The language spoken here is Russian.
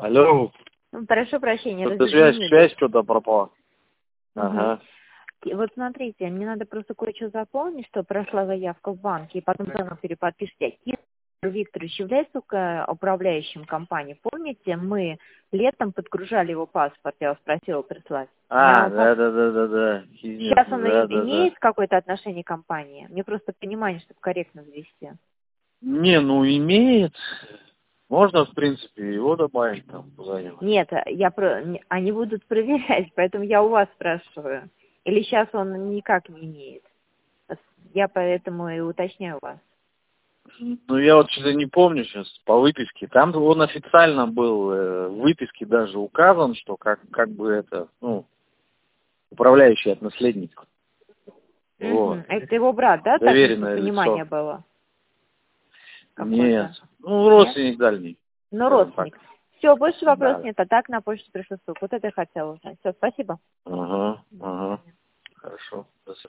Алло. Прошу прощения, Что-то связь что-то пропала. Ага. Вот смотрите, мне надо просто кое-что заполнить, что прошла заявка в банке, и потом заново переподпишите. Виктор Викторович является управляющим компанией. Помните, мы летом подгружали его паспорт, я вас просила прислать. Да. Сейчас он имеет какое-то отношение к компании? Мне просто понимание, чтобы корректно завести. Не, ну имеет. Можно, в принципе, его добавить там куда-нибудь. Нет, они будут проверять, поэтому я у вас спрашиваю. Или сейчас он никак не имеет? Я поэтому и уточняю вас. Ну, я вот что-то не помню сейчас по выписке. Там он официально был, в выписке даже указан, что как бы это, ну, управляющий от наследника. Вот. Это его брат, да? Доверенное так, лицо. понимание было? Нет. Ну, родственник дальний. Ну, родственник. Все, больше вопросов Да. нет, а так на почту пришло ссылку. Вот это я хотела узнать. Все, спасибо. Ага.